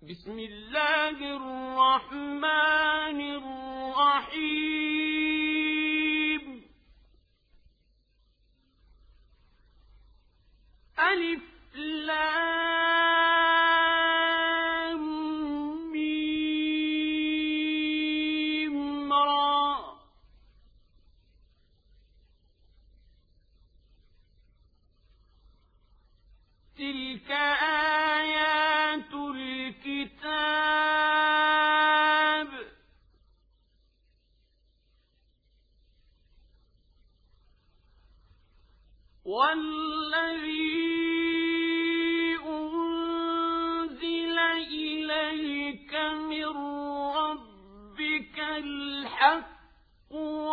بسم الله الرحمن الرحيم. ألف لام ميم را. تلك آيات الكتاب. والذي أنزل إليك من ربك الحق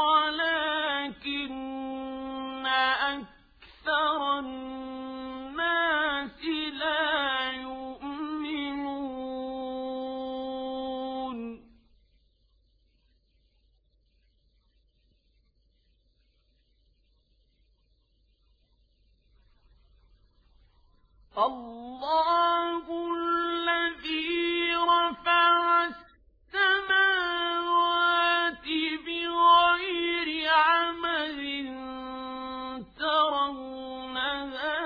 ولكن أكثر الناس لا يؤمنون. الله الذي رفع السماوات بغير عمد ترونها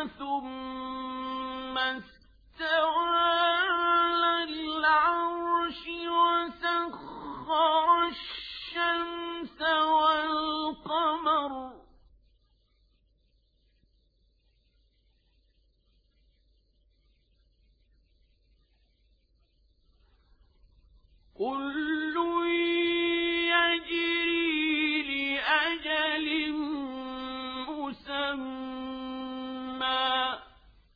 ثم استوى على العرش وسخر الشمس والقمر كل يجري لأجل مسمى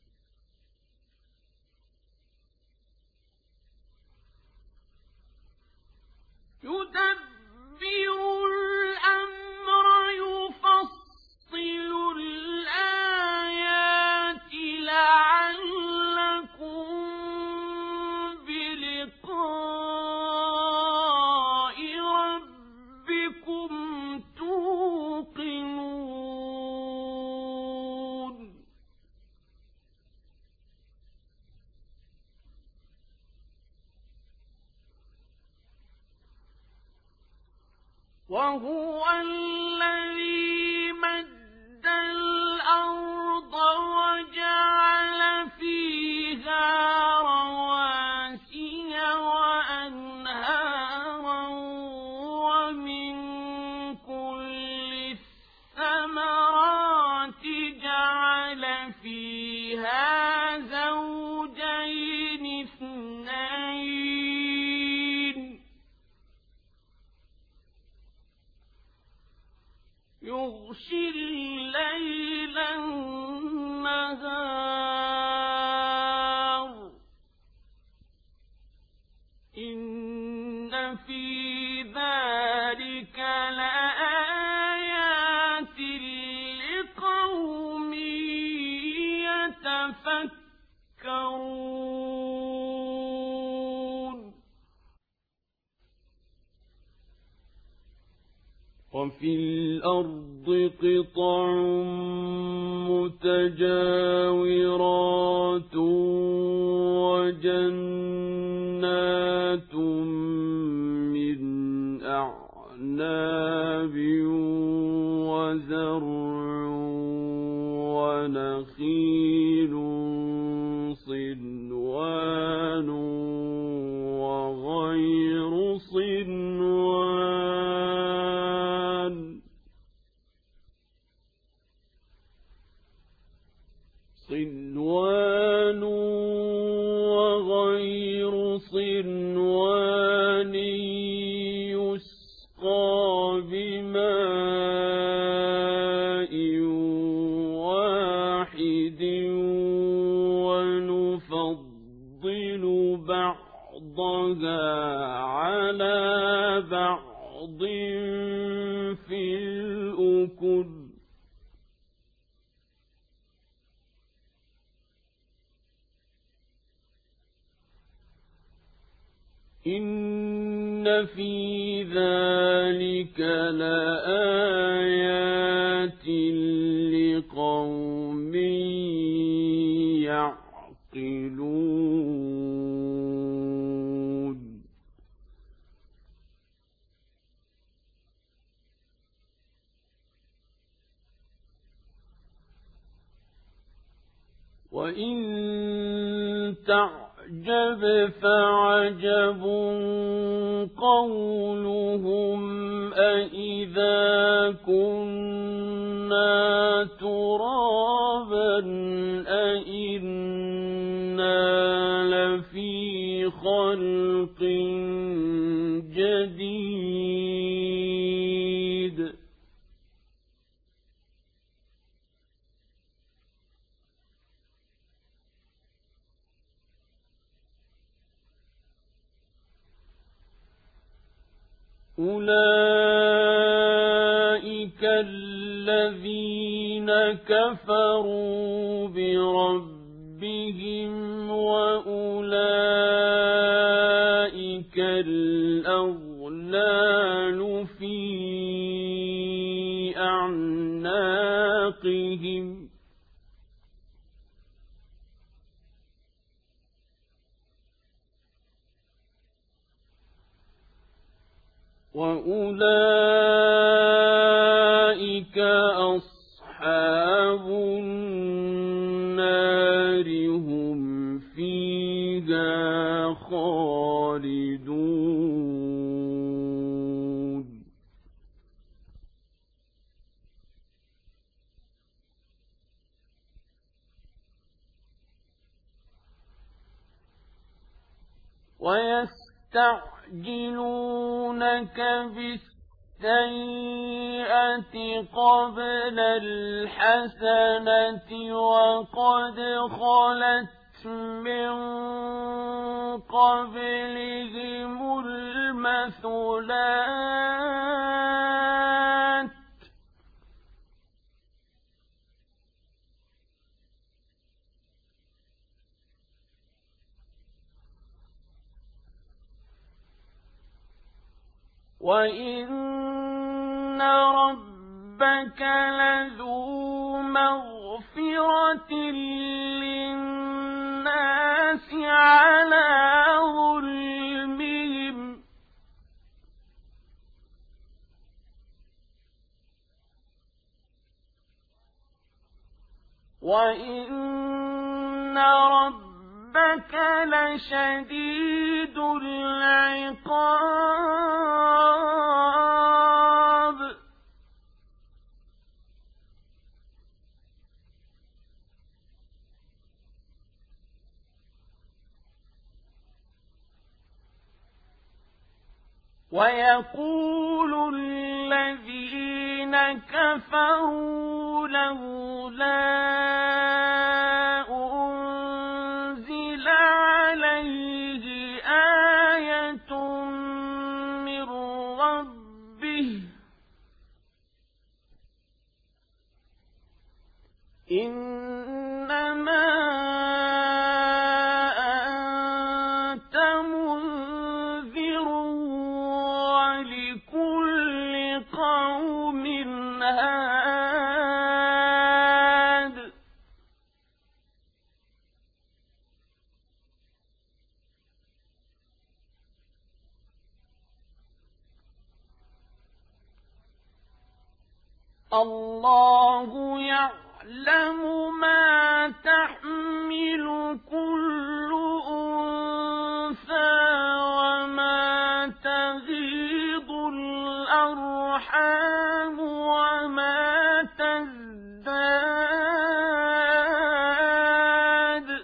يدبر الأمر يفصل الآيات لعلكم بلقاء ربكم توقنون. وهو الذي مد الأرض وجعل فيها رواسي وأنهارا ومن كل الثمرات جعل فيها زوجين اثنين يغشي الليل النهار إن في ذلك لآيات لقوم يتفكرون. وفي الأرض قطع متجاورات وجنات من أعناب وزرع ونخيل صنوان وغير صنوان وغير صنوان يسقى بماء واحد ونفضل بعضها على بعض في الأكل إن في ذلك لآيات لقوم يعقلون. وإن تعجب فعجب قولهم أإذا كنا ترابا أإنا لفي خلق جديد أولئك الذين كفروا بربهم وأولئك الأغلال في أعناقهم وأولئك أصحاب النار هم فيها خالدون ويستعجلونك بالسيئة قبل الحسنة وقد خلت من قبلهم المثلات وإن ربك لذو مغفرة للناس على ظلمهم وإن ربك لشديد العقاب ويقول الذين كفروا لولا أنزل عليه آية من ربه إنما أنت منذر ولكل قوم هاد الله يعلم ما تحمل كل أنثى وما تغيض الأرحام وما تزداد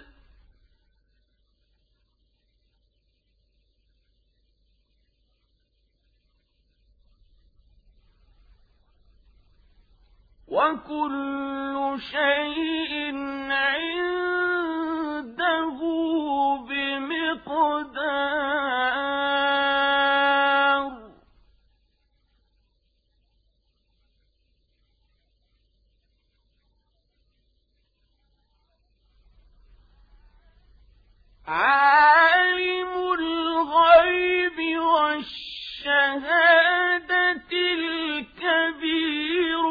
وكل شيء عنده بمقدار عالم الغيب والشهادة الكبير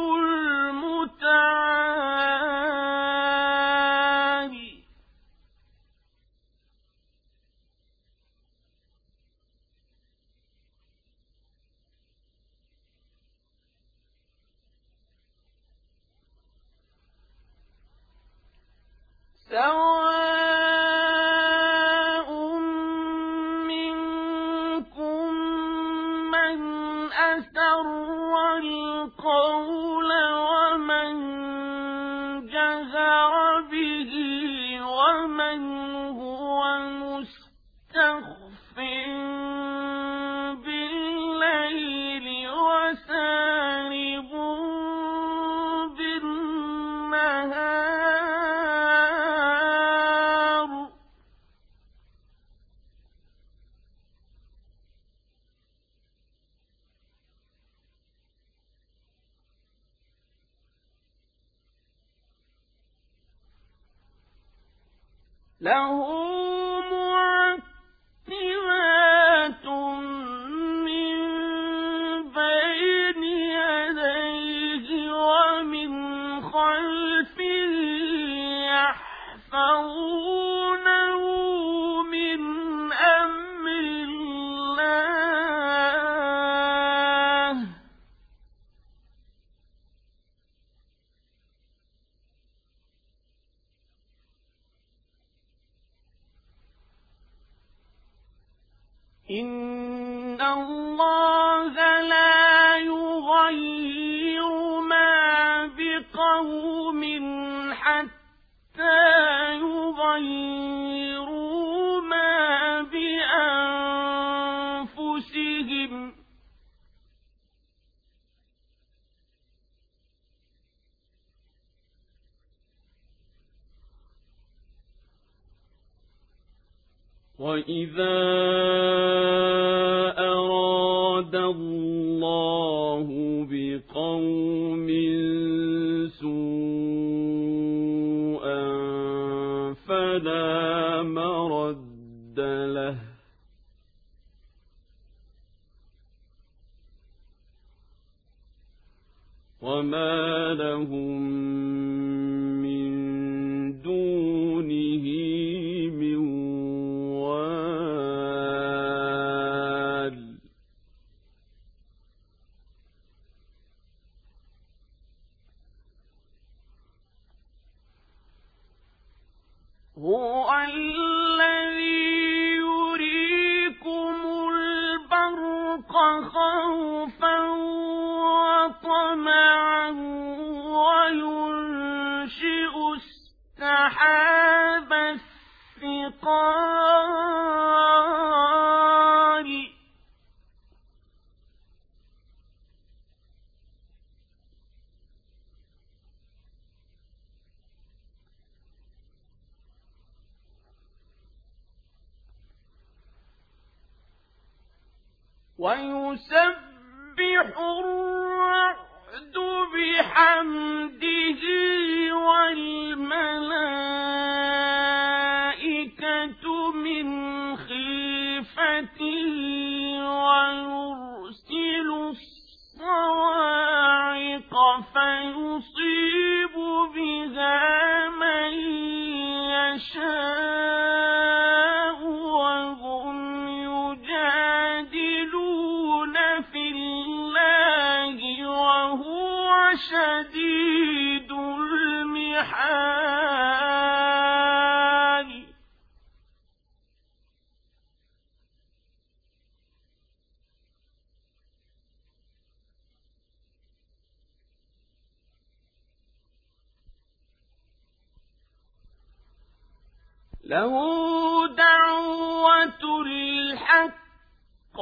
المتعال سواء منكم من أسر القول ومن جهر به ومن هو مستخف بالليل وسارب بالنهار له معقبات من بين يديه ومن خلفه يحفظونه من أمر الله إن الله لا يغير ما بقوم حتى يغيروا ما بأنفسهم وإذا أراد الله بقوم سوءا فلا مرد له وما لهم من دونه من وال هو الذي يريكم البرق خوفا وطمعا وينشئ السحاب الثقال ويسبح الرعد بحمده والملائكة من خيفته ويرسل الصواعق فيصيب بها من يشاء وهم يجادلون في الله وهو شديد المحال له دعوة الحق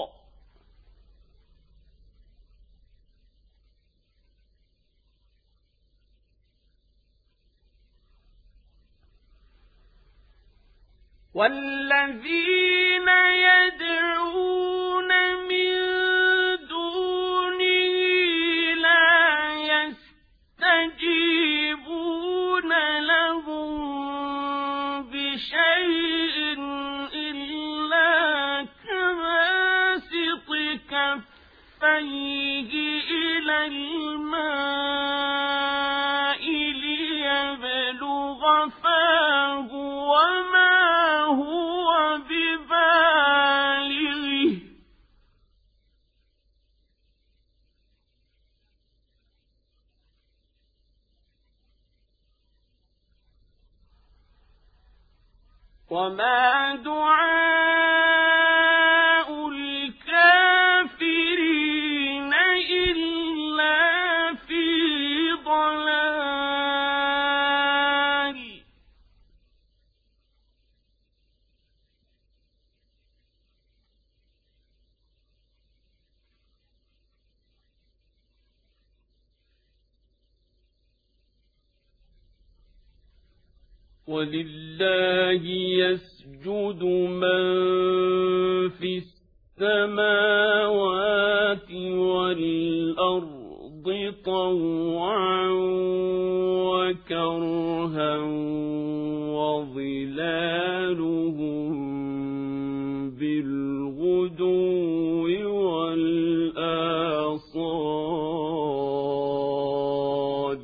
والذين يدعون من دونه لا يستجيبون لهم بشيء إلا كباسط كفيه إلى الماء ليبلغ فاه وما هو ببالغه وما دعاء الكافرين إلا في ضلال. ولله يسجد من في السماوات والأرض طوعا وكرها وظلالهم بالغدو والآصال.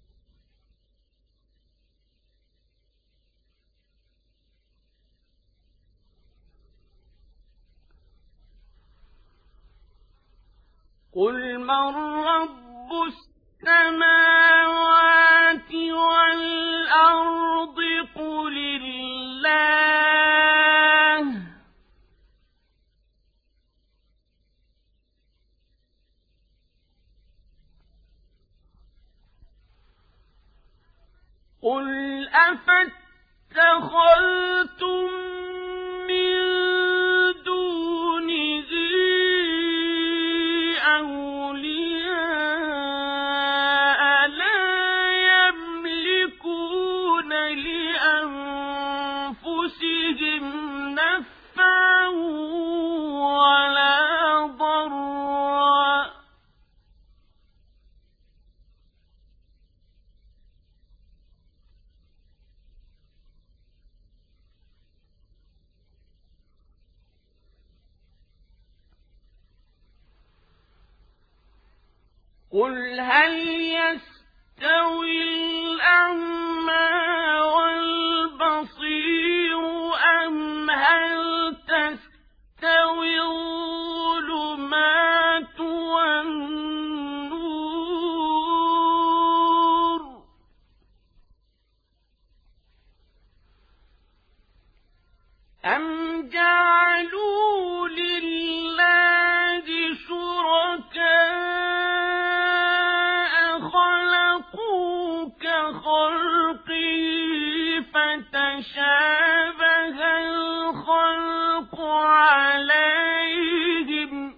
قل من رب السماوات والأرض قل الله. قل أفاتخذتم من دونه أولياء لا يملكون لأنفسهم نفعا ولا ضرا. قل هل يستوي الأعمى والبصير أم هل تستوي الظلمات والنور أم جعلوا لله شركاء كخلقه فتشابه الخلق عليهم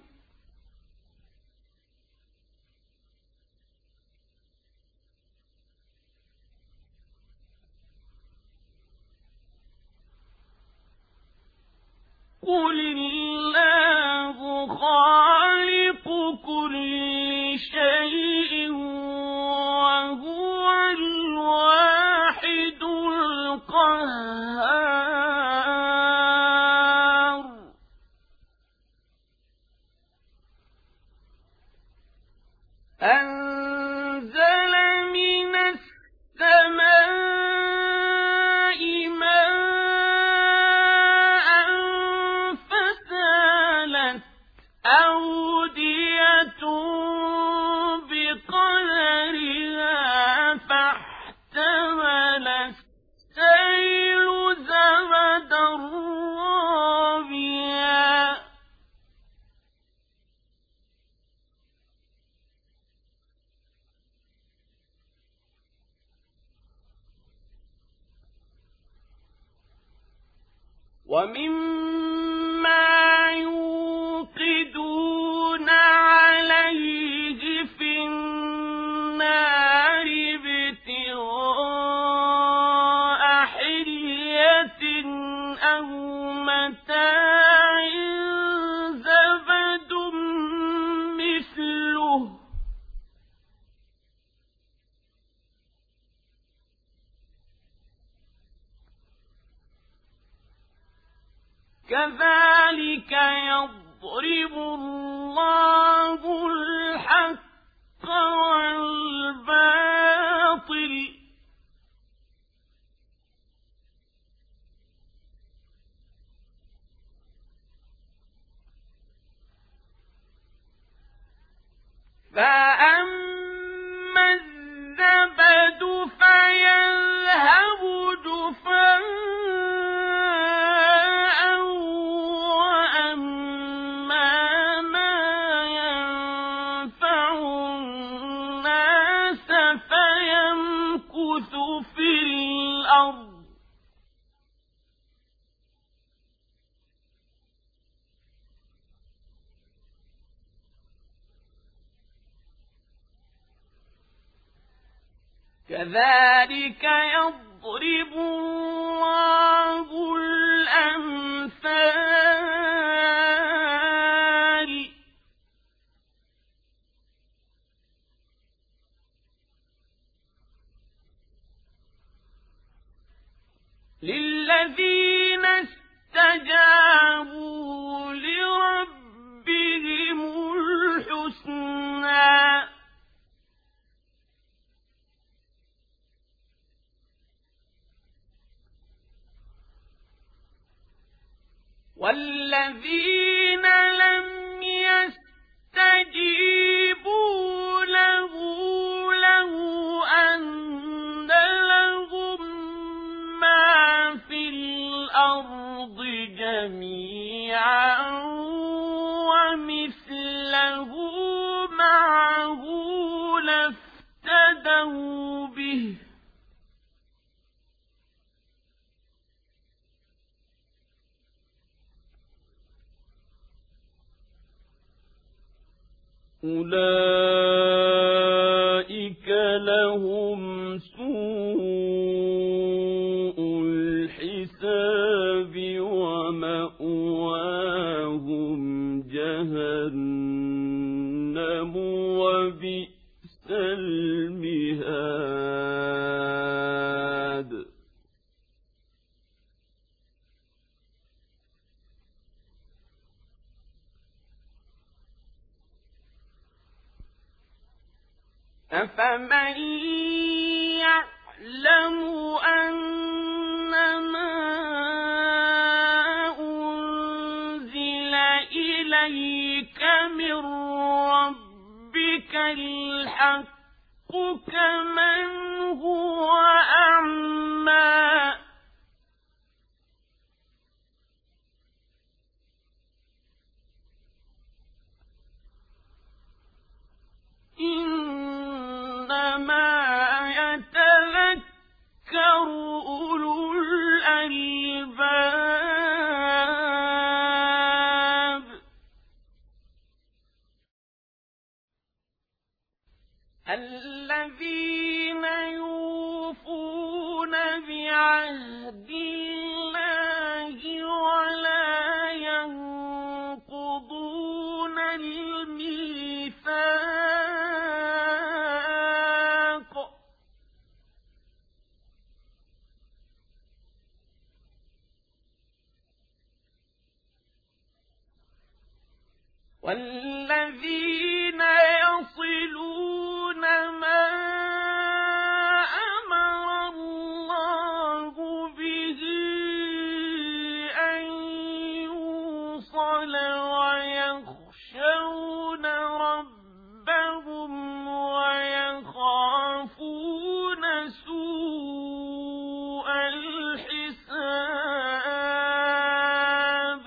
قل الله خالق كل شيء وهو الواحد القهار. أنزل من السماء ماء فسالت أودية بقدرها فاحتمل السيل زبدا رابيا. ومما يوقدون عليه في النار ابتغاء حلية أو متاع زبد مثله كذلك يضرب الله الحق والباطل فأما الزبد فيذهب جفاء كذلك يضرب الله الأمثال للذين استجابوا لربهم الحسنى والذين لم يستجيبوا له لو أن لهم ما في الأرض جميعا ومثله معه لافتدوا به أولئك لهم سوء الحساب ومأواهم جهنم وبئس المهاد أفمن يعلم أنما أنزل إليك من ربك الحق كمن هو أعمى إنما يتذكر أولو الألباب الذين يوفون بعهد الله ولا ينقضون الميثاق والذين يصلون ما أمر الله به أن يوصل ويخشون ربهم ويخافون سوء الحساب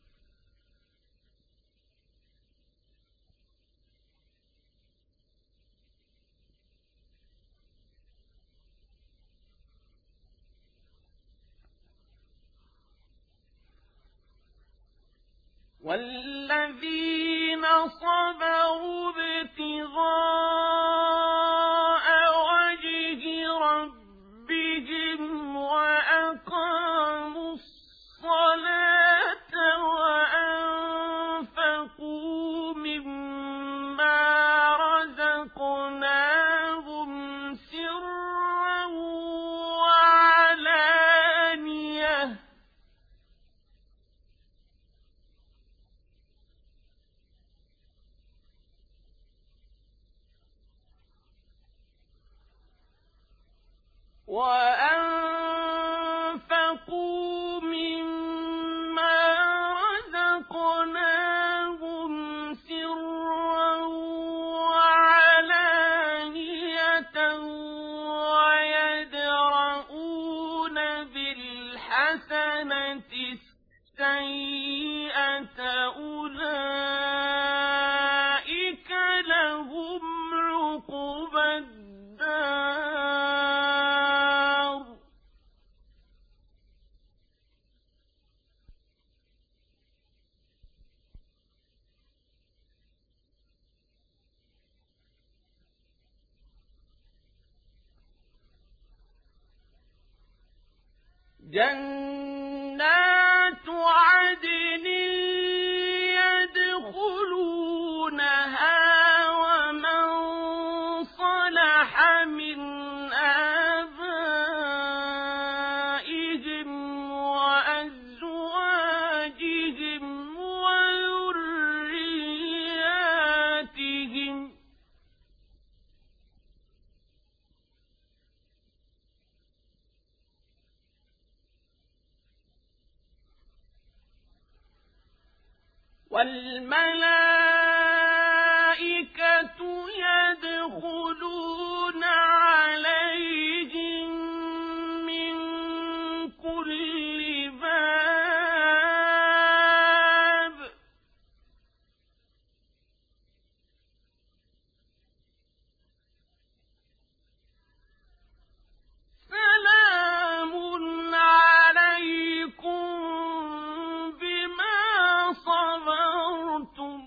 والذين صبروا ابتغاء وجه ربهم وأقاموا الصلاة وأنفقوا مما رزقناهم سرا وعلانية وأنفقوا مما رزقناهم سرا وعلانية ويدرؤون بالحسنة السيئة أولئك لهم عقبى الدار جنات عدن يدخلونها ومن صلح من آبائهم وأزواجهم وذرياتهم والملائكة يدخلون عليهم من كل باب سلام عليكم بما صبرتم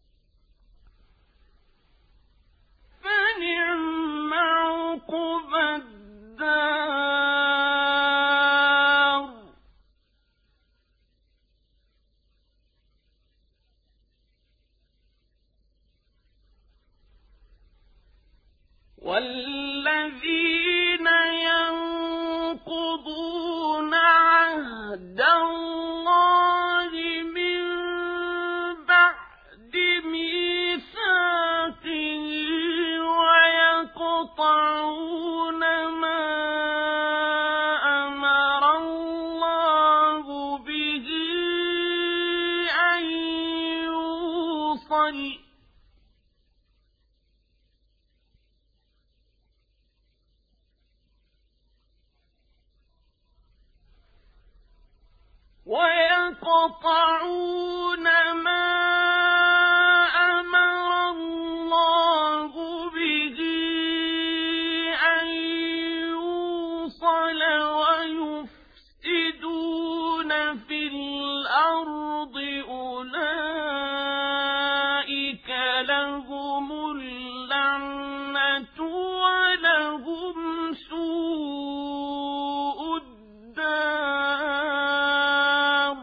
فنعم عقبى الدار والذين ينقضون عهد الله من بعد ميثاقه ويقطعون ما أمر الله به أن يوصل ويقطعون ما أمر الله به أن يوصل ويفسدون في الأرض أولئك لهم اللعنة ولهم سوء الدار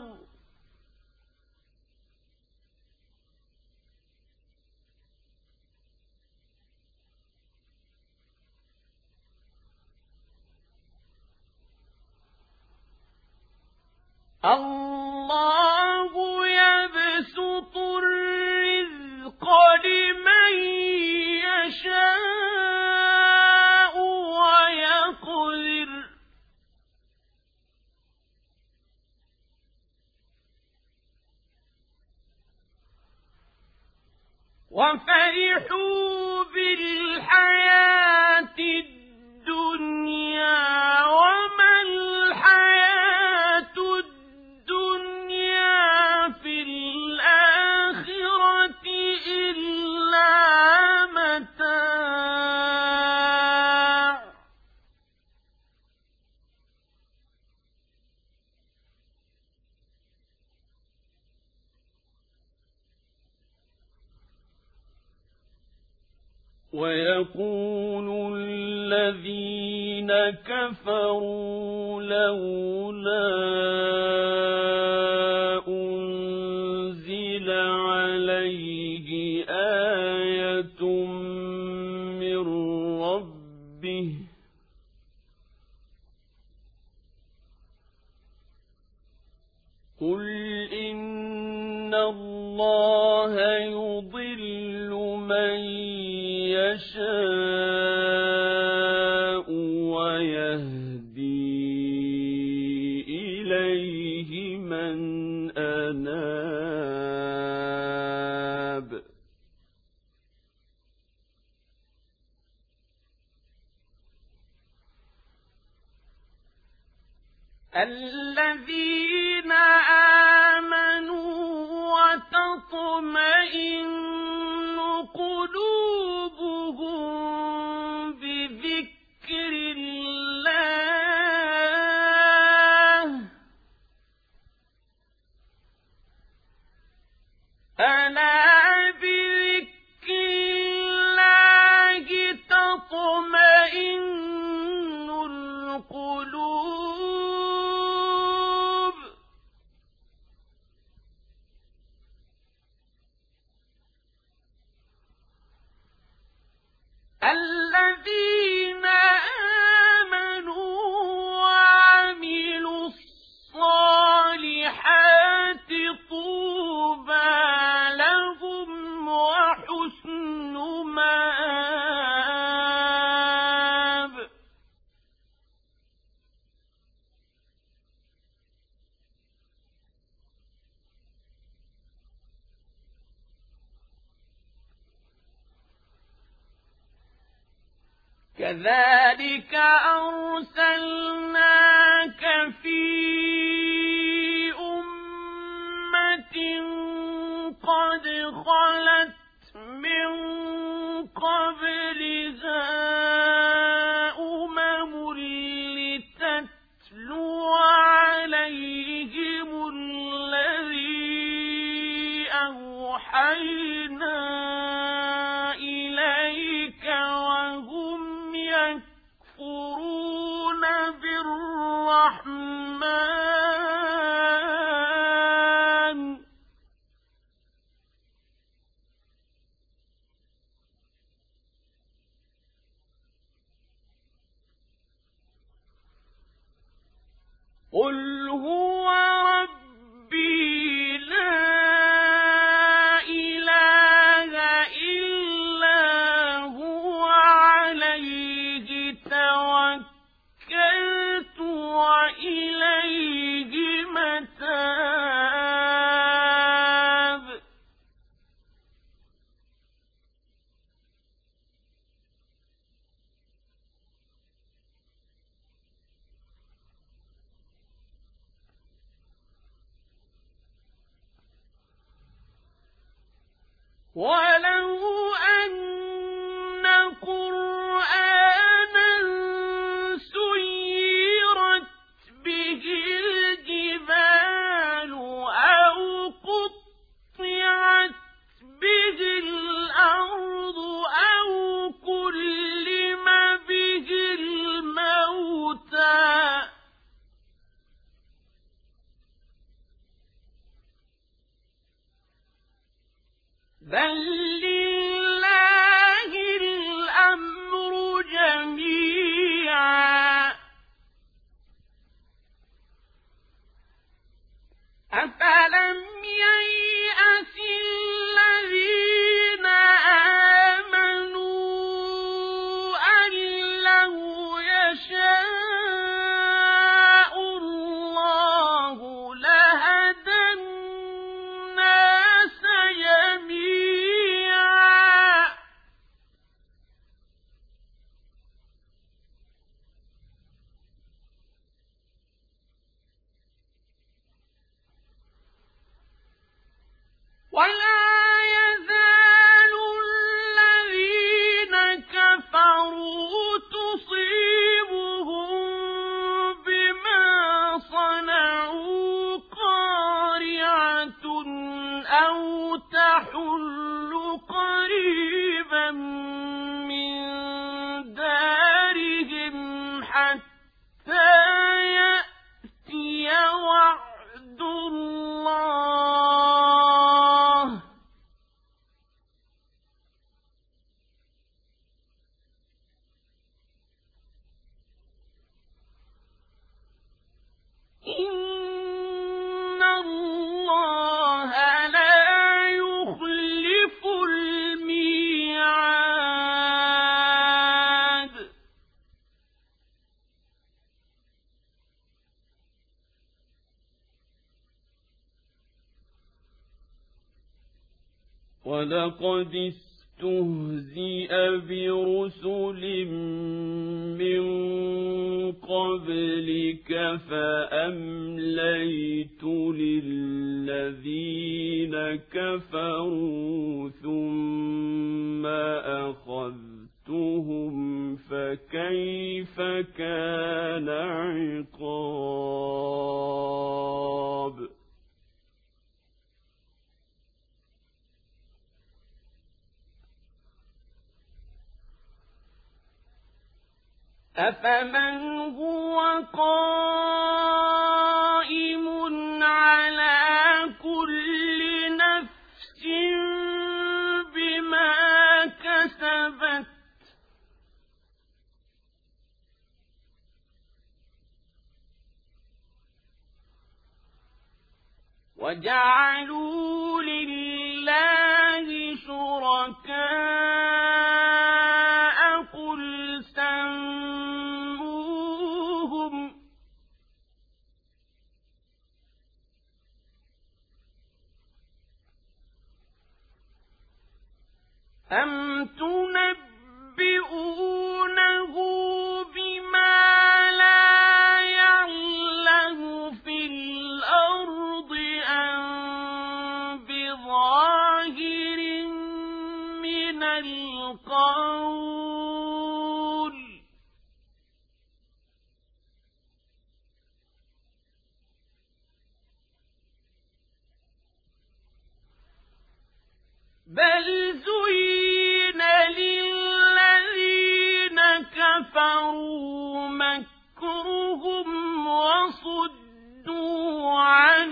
الله يبسط الرزق لمن يشاء ويقدر وفرحوا بالحياة الدنيا وما الحياة الدنيا في الآخرة إلا متاع ويقول الذين كفروا لولا أنزل عليه آية من ربه قل إن الله يضل من يشاء ويهدي إليه من أناب الذين آمنوا وتطمئن قلوبهم بذكر الله ألا بذكر الله تطمئن القلوب الذين آمنوا وعملوا الصالحات طوبى لهم وحسن مآب. كذلك أرسلناك في أمة قد خلت من قبلها أمم لتتلو عليهم الذي أوحينا إليك وهم يكفرون بالرحمن. قل هو ربي لا إله إلا هو عليه توكلت وإليه متاب. ولو أن قرآنا سيرت به الجبال أو قطعت به الأرض أو كلم به الموتى بل لله الأمر جميعا. أفلم ييأس الذين آمنوا أن لو يشاء الله لهدى الناس جميعا. ولا يزال الذين كفروا تصيبهم بما صنعوا قارعة أو تحل قريبا من دارهم حتى يأتي وعد الله. إن الله لا يخلف الميعاد. ولقد استهزئ برسل من قبلك فأمليت للذين كفروا ثم أخذتهم فكيف كان عقاب. أفمن هو قائم على كل نفس بما كسبت وجعلوا لله شركاء قل سموهم أم تنبئونه بما لا يعلم في الأرض أم بظاهر من القول بل زين للذين كفروا مكرهم وصدوا عن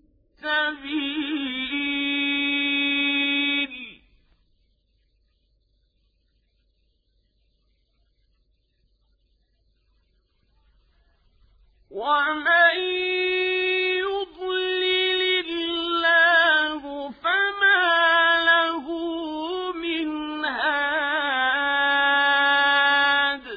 السبيل ومن يضلل الله فما له من هاد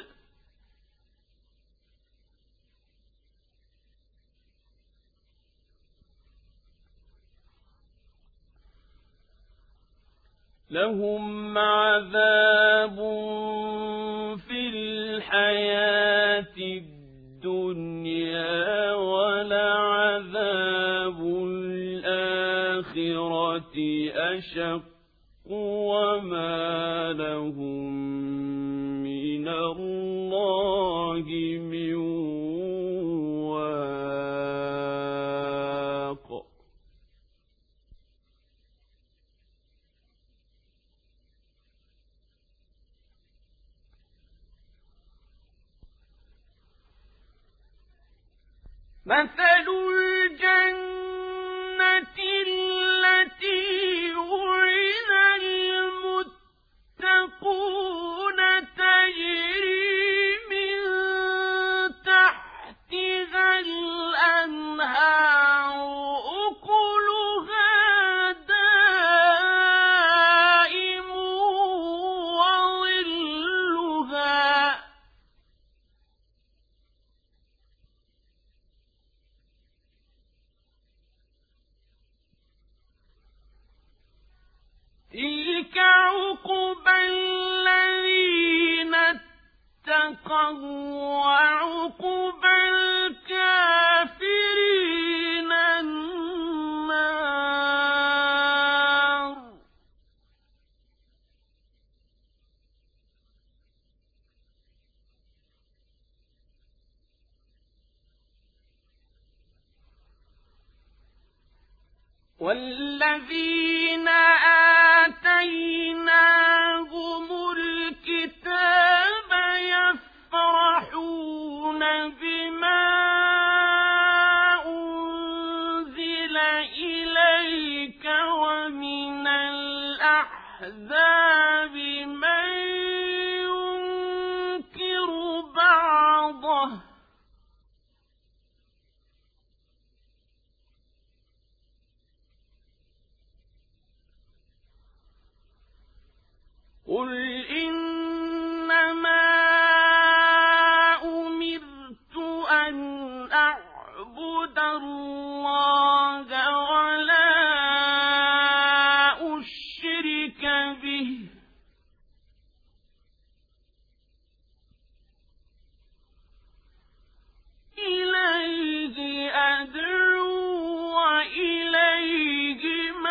لهم عذاب في الحياة الدنيا ولعذاب الآخرة أشق وما لهم من الله من واق مثل الجنة التي وعد المتقون تجري من تحتها الأنهار أكلها دائم وظلها تلك عقبى الذين اتقوا وعقبى الكافرين النار والذين آتيناهم الكتاب يفرحون بما أنزل إليك ومن الأحزاب من ينكر بعضه قل إنما أمرت أن أعبد الله ولا أشرك به إليه أدعو وإليه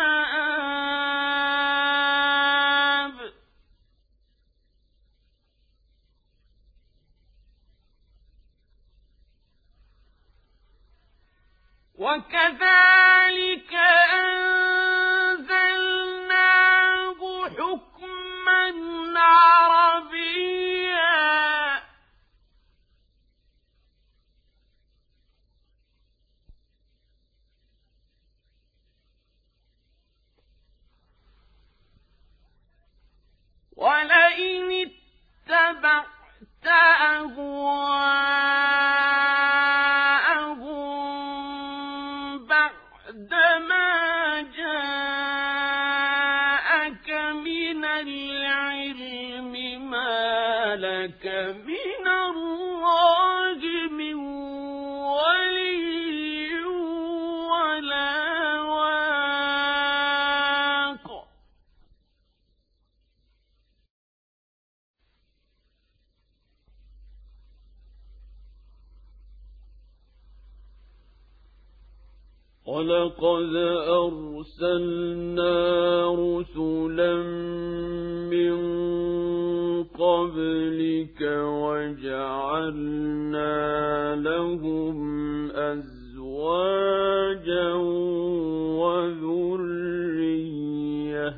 مآب وكذلك أنزلناه حكما عربيا ولئن اتبعت أهواءهم بعد بعدما جاءك من العلم ما لك من الله من ولي ولا واق. ولقد أرسلنا رسلا من قبلك وجعلنا لهم أزواجا وذرية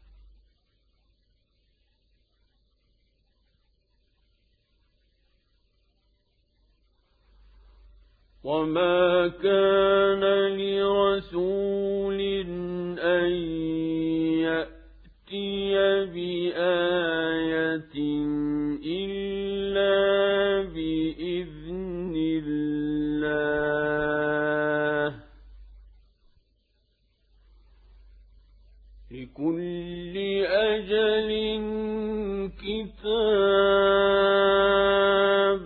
وما كان لرسول أن يأتي بآية إلا بإذن الله لكل أجل كتاب.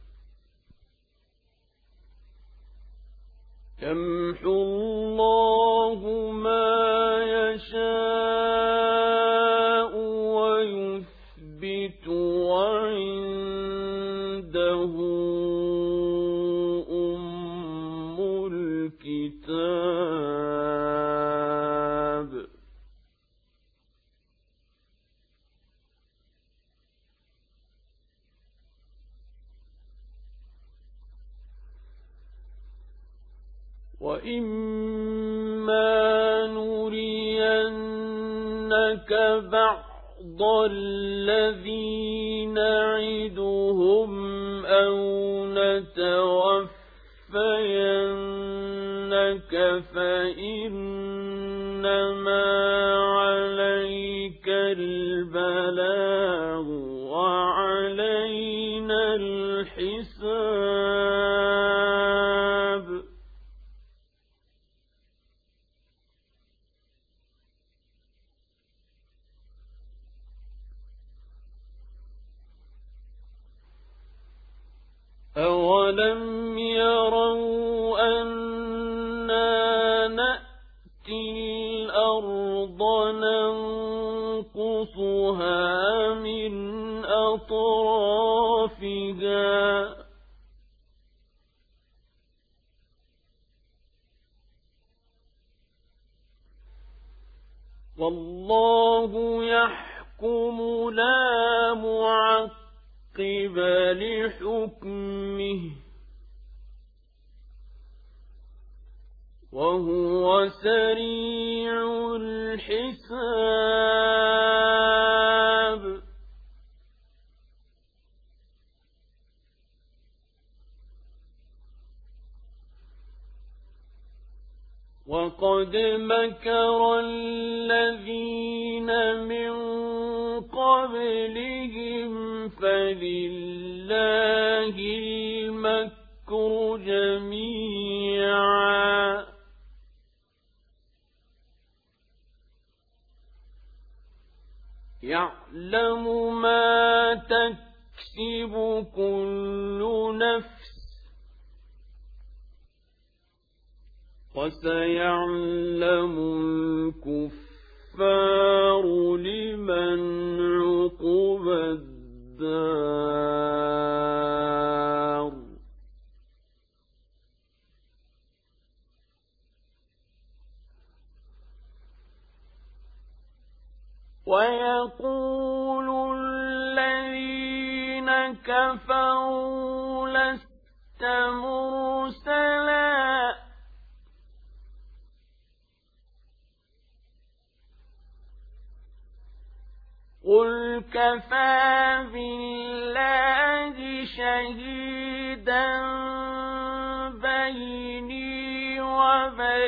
يمحو الله ما يشاء ويثبت وعنده أم الكتاب. وإما نرينك بعض الذي نعدهم أو نتوفينك فإنما عليك البلاغ وعلينا الحساب. أولم يروا أنا نأتي الأرض ننقصها من أطرافها والله يحكم لا معقب لحكمه وهو سريع الحساب. وقد مكر الذين من قبلهم فلله المكر جميعا يعلم ما تكسب كل نفس وسيعلم الكفار لمن عقبى الدار. ويقول الذين كفروا لست مرسلا قل كفى بالله شهيدا بيني وبينكم